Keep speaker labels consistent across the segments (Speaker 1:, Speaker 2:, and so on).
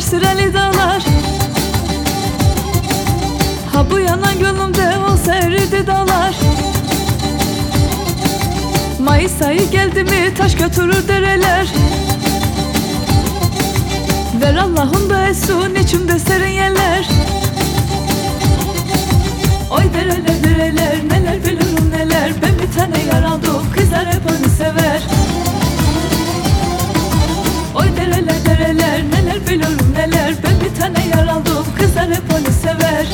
Speaker 1: süreli dağlar. Ha bu yana gönlümde olsa eridi dağlar. Mayıs ayı geldi mi taş götürür dereler. Ver Allah'ım da esun içimde serin yerler. Oy dereler dereler neler bilirim neler. Ben bir tane yar aldım kızlar hep onu sever. Oy dereler dereler neler bilirim neler. Ben bir tane yar aldım kızlar hep onu sever.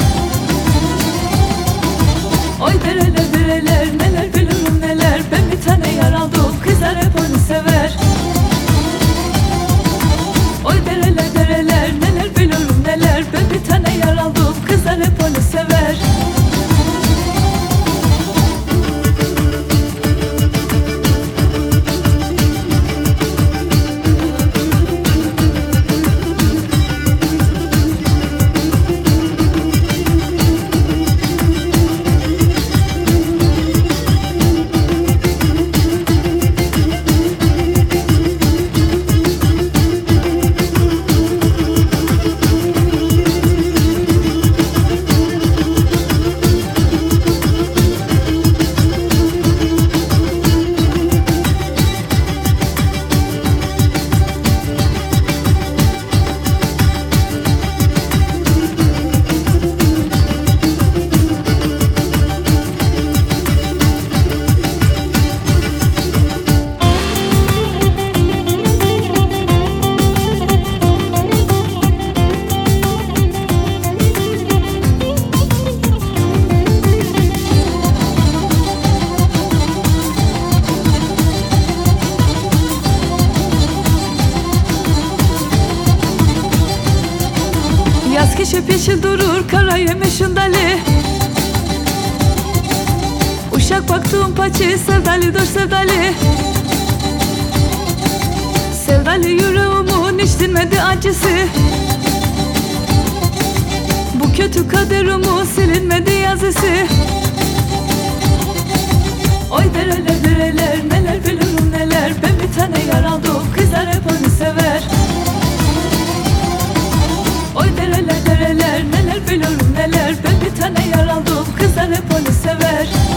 Speaker 1: Oy dereler dereler neler bilirim neler. Ben bir tane yar aldım kızlar hep onu sever. Oy dereler dereler neler bilirim neler. Ben bir tane yar aldım kızlar hep onu sever. Yaz kışı peşi durur kara yemişin dali. Uşak baktığım paçı sevdali dur sevdali. Sevdali yüreğimin hiç dinmedi acısı. Bu kötü kaderimin silinmedi yazısı. Oy dereler dereler neler bilirim neler. Ben bir tane yar aldım kızlar hep onu sever. Oy dereler dereler neler bilirim neler. Ben bir tane yar aldım kızlar hep onu sever.